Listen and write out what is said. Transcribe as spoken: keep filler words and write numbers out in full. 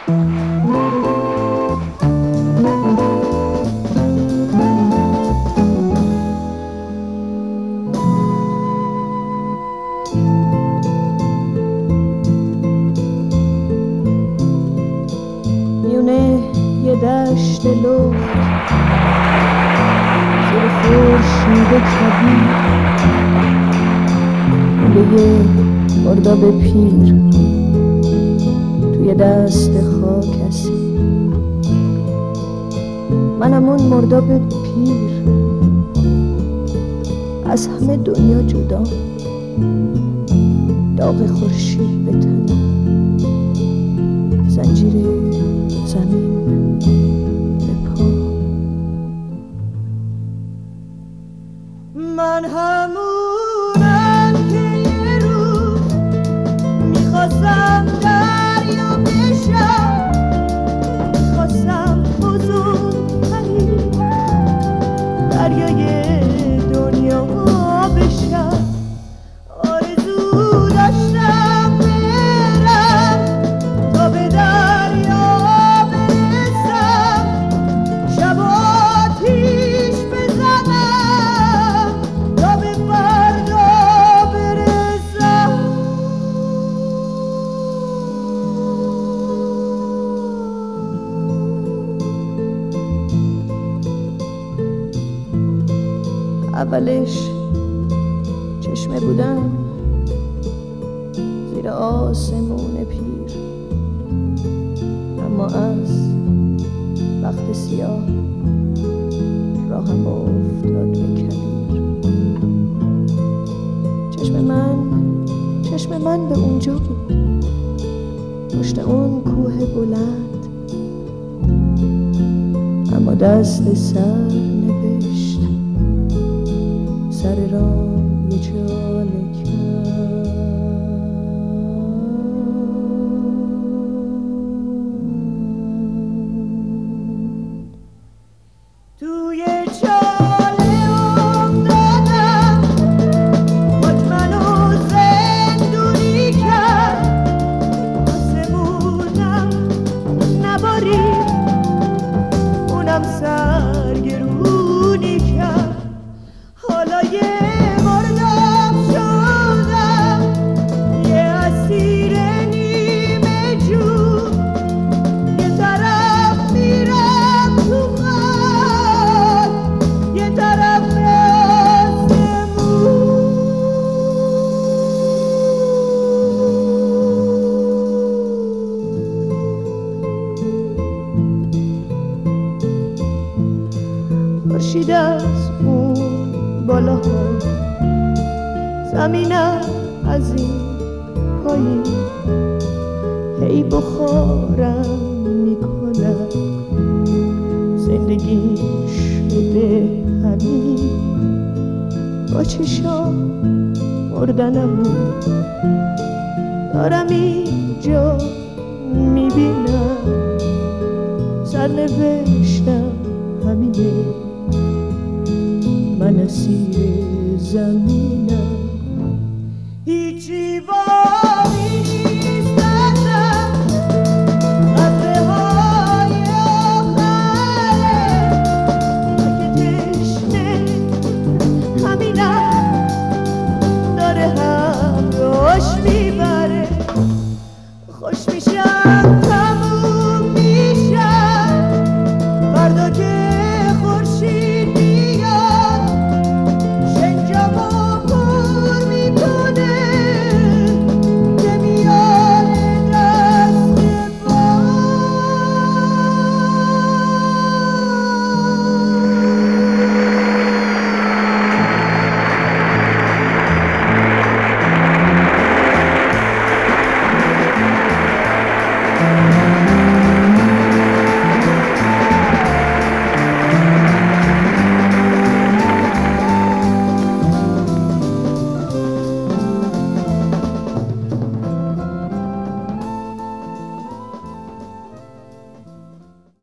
دشت لخت زیر خورشید کبیر لوله مرداب پیر توی دست خاک اسیر منم اون مرداب پیر از همه دنیا جدا داغ خورشید به تنم زنجیر زمین من همونم که یه روز میخواستم دریا بشم میخواستم بزرگترین دریای دنیا بشم آرزو داشتم برم تا به دریا برسم شب آتیش بزنم تا به فردا برسم اولش چشمه بودم زیر آسمون پیر اما از وقت سیاه راهم افتاد به کبیر چشم من چشم من به اونجا بود پشت اون کوه بلند اما دست سر نوشت سر راه یه چاله توی چاله افتادم خود منو زندونی کرد آسمونم نبارید اونم سرگرونی کرد حالا یه مردم شدم یه اسیر نیمه جون یه طرف میرم تو خاک یه طرف به آسمون خورشید از اون بالاها زمینم از این پایین هی بخارم میکنم زندگی شده همین با چشام مردنمو دارم اینجا میبینم سرنوشتم همینه من اسیر زمین